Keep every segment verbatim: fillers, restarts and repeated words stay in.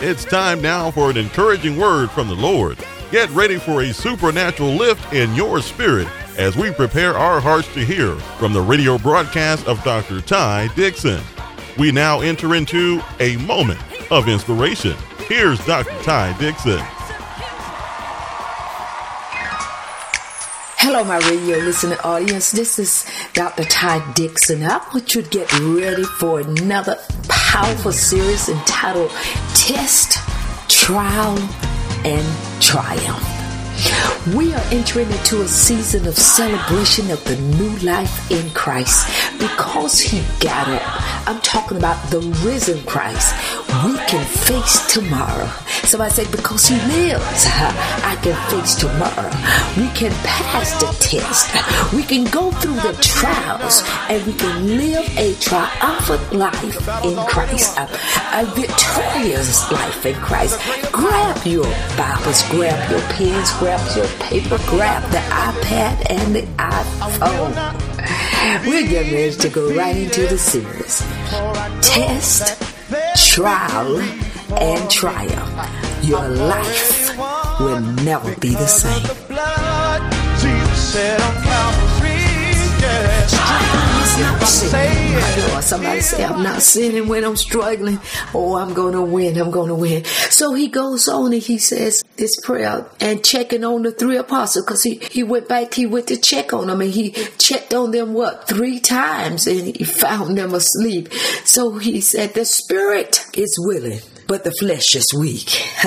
It's time now for an encouraging word from the Lord. Get ready for a supernatural lift in your spirit as we prepare our hearts to hear from the radio broadcast of Doctor Ty Dixon. We now enter into a moment of inspiration. Here's Doctor Ty Dixon. Hello, my radio listening audience. This is Doctor Ty Dixon. I want you to get ready for another powerful series entitled Test, Trial, and Triumph. We are entering into a season of celebration of the new life in Christ because He got up. I'm talking about the risen Christ. We can face tomorrow. Somebody say, because He lives, I can face tomorrow. We can pass the test. We can go through the trials, and we can live a triumphant life in Christ, a, a victorious life in Christ. Grab your Bibles, grab your pens, grab your paper, grab the iPad and the iPhone. We're getting ready to go right into the series. Test, trial, and triumph. Your life will never be the same. Somebody say, I'm not sinning when I'm struggling. Oh, I'm going to win. I'm going to win. So he goes on and he says this prayer and checking on the three apostles, because he, he went back, he went to check on them, and he checked on them, what, three times, and he found them asleep. So he said, the spirit is willing, but the flesh is weak.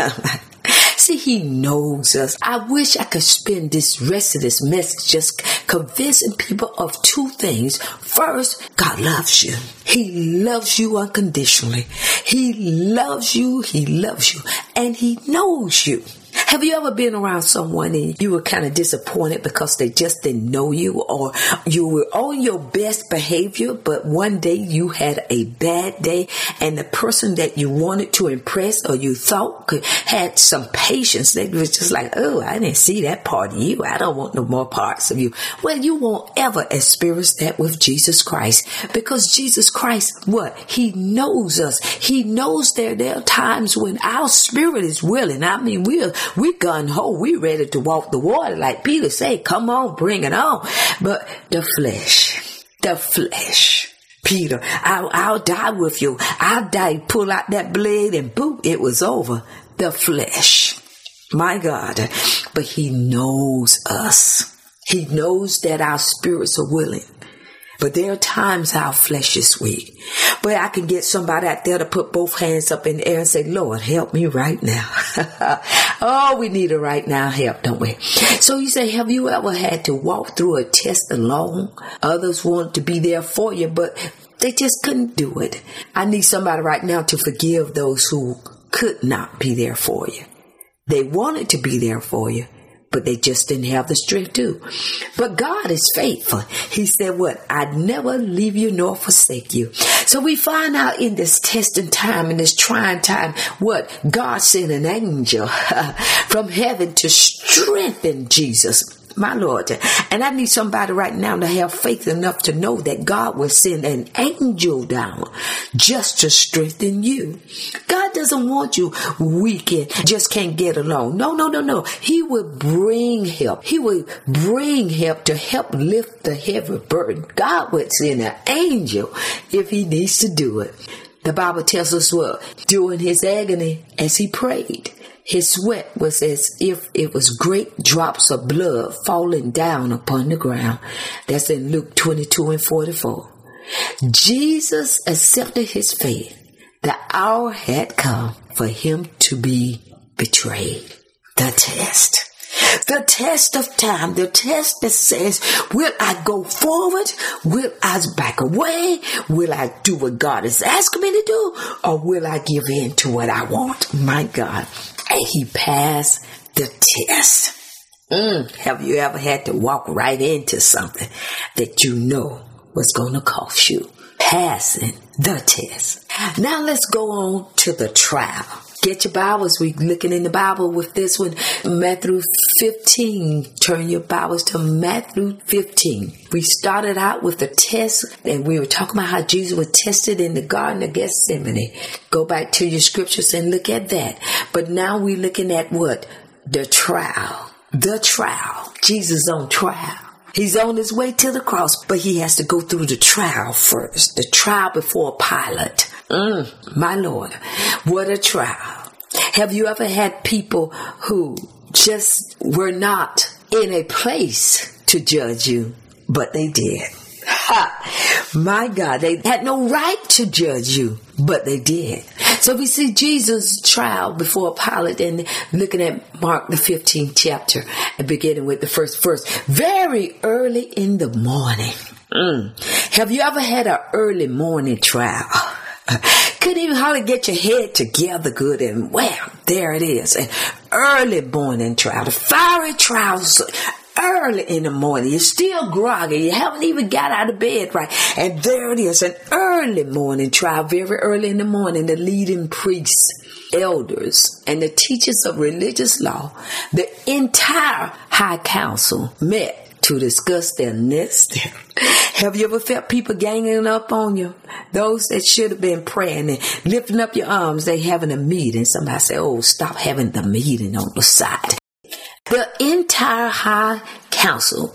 See, He knows us. I wish I could spend this rest of this message just convincing people of two things. First, God loves you. He loves you unconditionally. He loves you. He loves you. And He knows you. Have you ever been around someone and you were kind of disappointed because they just didn't know you, or you were on your best behavior, but one day you had a bad day and the person that you wanted to impress or you thought could, had some patience, they was just like, oh, I didn't see that part of you. I don't want no more parts of you. Well, you won't ever experience that with Jesus Christ, because Jesus Christ, what? He knows us. He knows there, there are times when our spirit is willing. I mean, we're We gun-ho, we ready to walk the water like Peter said, come on, bring it on. But the flesh, the flesh, Peter, I'll, I'll die with you. I'll die, pull out that blade and boom, it was over. The flesh, my God, but He knows us. He knows that our spirits are willing. But there are times our flesh is weak. But I can get somebody out there to put both hands up in the air and say, Lord, help me right now. Oh, we need a right now help, don't we? So you say, have you ever had to walk through a test alone? Others want to be there for you, but they just couldn't do it. I need somebody right now to forgive those who could not be there for you. They wanted to be there for you, but they just didn't have the strength to. But God is faithful. He said, what? I'd never leave you nor forsake you. So we find out in this testing time, in this trying time, what? God sent an angel from heaven to strengthen Jesus, my Lord. And I need somebody right now to have faith enough to know that God will send an angel down just to strengthen you. God doesn't want you weak and just can't get along. No, no, no, no. He will bring help. He will bring help to help lift the heavy burden. God would send an angel if He needs to do it. The Bible tells us what? During His agony, as He prayed, His sweat was as if it was great drops of blood falling down upon the ground. That's in Luke twenty-two and forty-four. Jesus accepted His fate. The hour had come for Him to be betrayed. The test. The test of time. The test that says, will I go forward? Will I back away? Will I do what God is asking me to do? Or will I give in to what I want? My God. And He passed the test. Mm, have you ever had to walk right into something that you know was going to cost you? Passing the test. Now let's go on to the trial. Get your Bibles. We're looking in the Bible with this one. Matthew fifteen. Turn your Bibles to Matthew fifteen. We started out with the test, and we were talking about how Jesus was tested in the Garden of Gethsemane. Go back to your scriptures and look at that. But now we're looking at what? The trial. The trial. Jesus on trial. He's on his way to the cross, but he has to go through the trial first. The trial before Pilate. Mm, my Lord, what a trial. Have you ever had people who just were not in a place to judge you, but they did? Ha! My God, they had no right to judge you, but they did. So we see Jesus' trial before Pilate, and looking at Mark the fifteenth chapter and beginning with the first verse. Very early in the morning. Mm. Have you ever had an early morning trial? Couldn't even hardly get your head together good, and well, there it is. An early morning trial. The fiery trials. Early in the morning, you're still groggy, you haven't even got out of bed right, and there it is, an early morning trial. Very early in the morning, the leading priests, elders, and the teachers of religious law, the entire high council met to discuss their next step. Have you ever felt people ganging up on you? Those that should have been praying and lifting up your arms, they having a meeting. Somebody say, oh, stop having the meeting on the side. The entire high council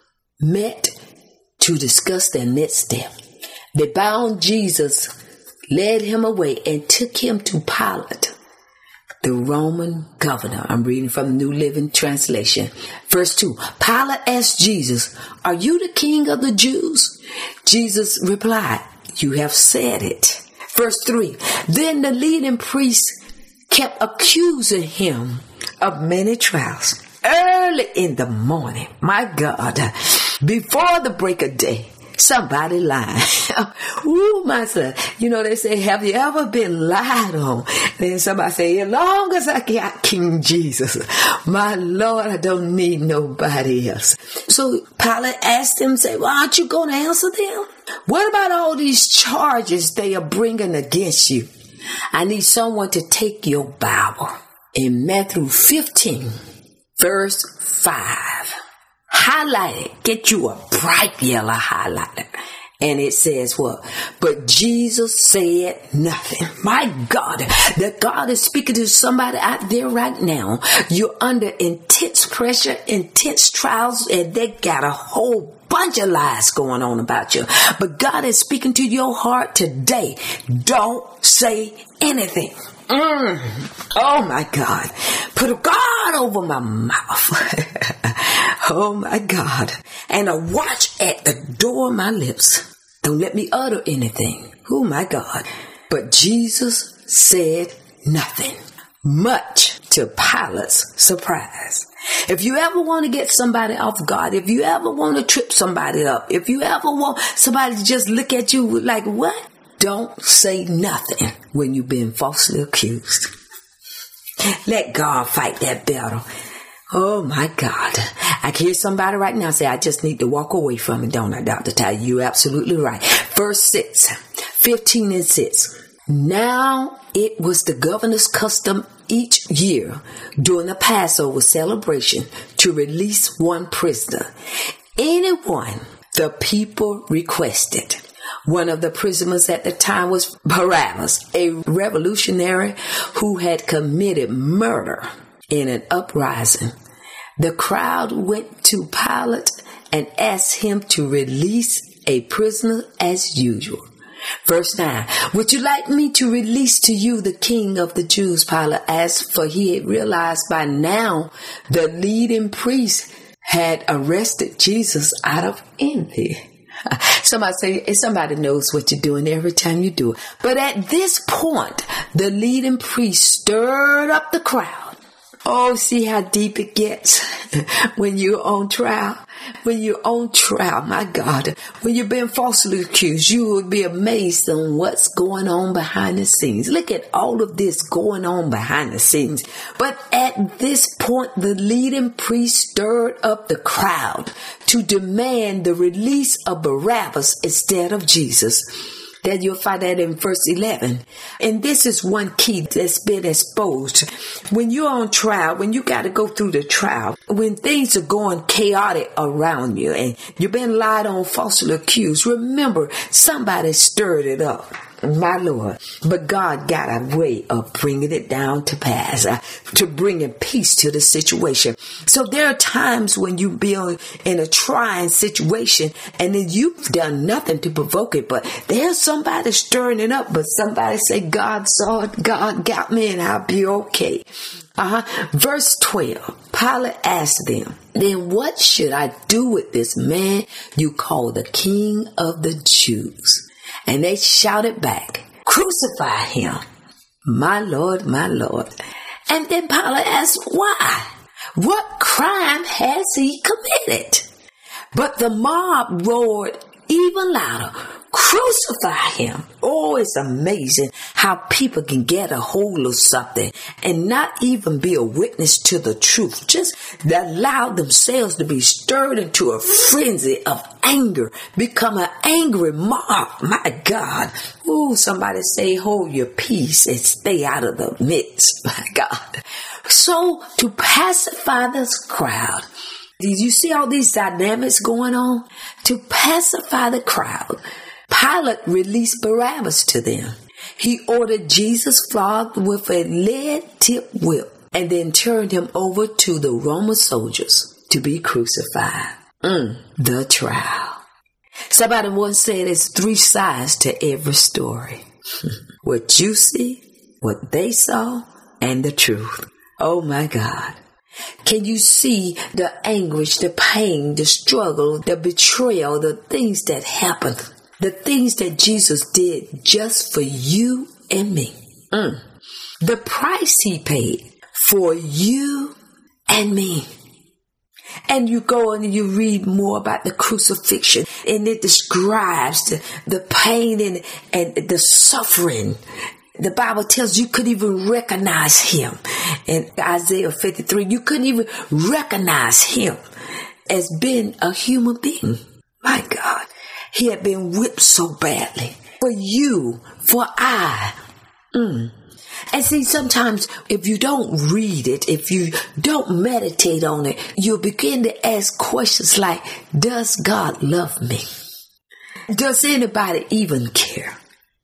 met to discuss their next step. They bound Jesus, led him away, and took him to Pilate, the Roman governor. I'm reading from the New Living Translation. Verse two. Pilate asked Jesus, "Are you the king of the Jews?" Jesus replied, "You have said it." Verse three. Then the leading priests kept accusing him of many trials. Early in the morning, my God, before the break of day, somebody lied. Ooh, my son. You know, they say, have you ever been lied on? Then somebody say, as long as I got King Jesus, my Lord, I don't need nobody else. So Pilate asked him, say, well, aren't you going to answer them? What about all these charges they are bringing against you? I need someone to take your Bible. In Matthew fifteen, verse five, highlight it. Get you a bright yellow highlighter. And it says what? But Jesus said nothing. My God, that God is speaking to somebody out there right now. You're under intense pressure, intense trials, and they got a whole bunch of lies going on about you. But God is speaking to your heart today. Don't say anything. Mm. Oh my God. Put a guard over my mouth. Oh my God. And a watch at the door of my lips. Don't let me utter anything. Oh my God. But Jesus said nothing, much to Pilate's surprise. If you ever want to get somebody off guard, if you ever want to trip somebody up, if you ever want somebody to just look at you like, what? Don't say nothing when you've been falsely accused. Let God fight that battle. Oh my God. I can hear somebody right now say, I just need to walk away from it, don't I, Doctor Ty? You're absolutely right. Verse six, fifteen and six. Now it was the governor's custom each year during the Passover celebration to release one prisoner. Anyone the people requested. One of the prisoners at the time was Barabbas, a revolutionary who had committed murder in an uprising. The crowd went to Pilate and asked him to release a prisoner as usual. Verse nine, would you like me to release to you the king of the Jews? Pilate asked, for he had realized by now the leading priest had arrested Jesus out of envy. Somebody say, somebody knows what you're doing every time you do it. But at this point, the leading priest stirred up the crowd. Oh, see how deep it gets when you're on trial. When you're on trial, my God, when you've been falsely accused, you would be amazed on what's going on behind the scenes. Look at all of this going on behind the scenes. But at this point, the leading priest stirred up the crowd to demand the release of Barabbas instead of Jesus. That you'll find that in verse eleven. And this is one key that's been exposed. When you're on trial, when you got to go through the trial, when things are going chaotic around you and you've been lied on, falsely accused, remember somebody stirred it up. My Lord. But God got a way of bringing it down to pass, uh, to bringing peace to the situation. So there are times when you be in a trying situation and then you've done nothing to provoke it, but there's somebody stirring it up, but somebody say, God saw it, God got me, and I'll be okay. Uh-huh. Verse twelve, Pilate asked them, then what should I do with this man you call the King of the Jews? And they shouted back, crucify him. My Lord, my Lord. And then Pilate asked, why? What crime has he committed? But the mob roared even louder, crucify him. Oh, it's amazing how people can get a hold of something and not even be a witness to the truth. Just allow themselves to be stirred into a frenzy of anger, become an angry mob. My God. Ooh, somebody say, hold your peace and stay out of the midst. My God. So to pacify this crowd, did you see all these dynamics going on? To pacify the crowd, Pilate released Barabbas to them. He ordered Jesus flogged with a lead-tipped whip and then turned him over to the Roman soldiers to be crucified. Mm, the trial. Somebody once said there's three sides to every story. What you see, what they saw, and the truth. Oh my God. Can you see the anguish, the pain, the struggle, the betrayal, the things that happened, the things that Jesus did just for you and me? Mm. The price he paid for you and me. And you go and you read more about the crucifixion, and it describes the, the pain and, and the suffering. The Bible tells you couldn't even recognize him. In Isaiah fifty-three, you couldn't even recognize him as being a human being. My God, he had been whipped so badly for you, for I. Mm. And see, sometimes if you don't read it, if you don't meditate on it, you'll begin to ask questions like, does God love me? Does anybody even care?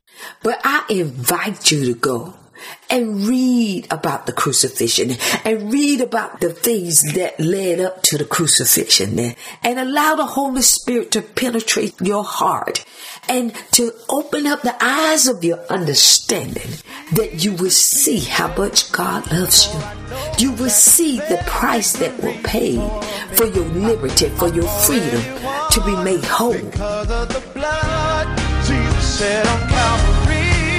But I invite you to go and read about the crucifixion and read about the things that led up to the crucifixion and, and allow the Holy Spirit to penetrate your heart and to open up the eyes of your understanding, that you will see how much God loves you. You will see the price that was paid for your liberty, for your freedom to be made whole. Because of the blood Jesus shed on Calvary,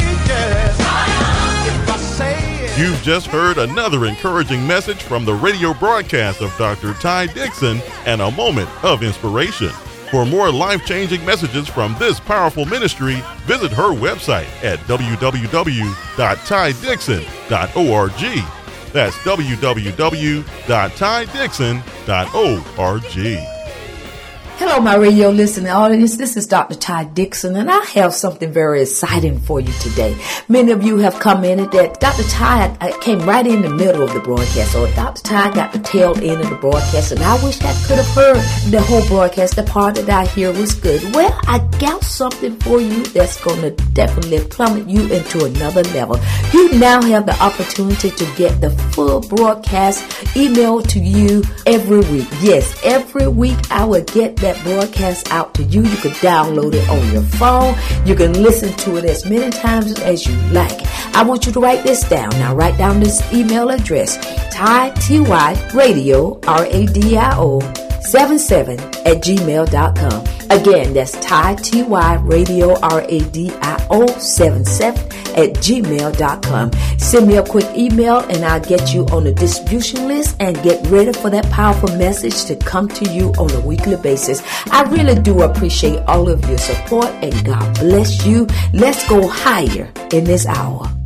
yes. If I say it. You've just heard another encouraging message from the radio broadcast of Doctor Ty Dixon and a moment of inspiration. For more life-changing messages from this powerful ministry, visit her website at w w w dot ty dixon dot org. That's w w w dot ty dixon dot org. Hello, my radio listening audience. This is Doctor Ty Dixon, and I have something very exciting for you today. Many of you have commented that Doctor Ty came right in the middle of the broadcast, or Doctor Ty got the tail end of the broadcast, and I wish I could have heard the whole broadcast. The part that I hear was good. Well, I got something for you that's going to definitely plummet you into another level. You now have the opportunity to get the full broadcast emailed to you every week. Yes, every week I will get that broadcast out to you. You can download it on your phone. You can listen to it as many times as you like. I want you to write this down. Now write down this email address, Ty, T Y, radio, R A D I O, seven seven at gmail dot com. Again, that's Ty, T Y, radio, R A D I O, seven seven at gmail dot com. Send me a quick email and I'll get you on the distribution list and get ready for that powerful message to come to you on a weekly basis. I really do appreciate all of your support, and God bless you. Let's go higher in this hour.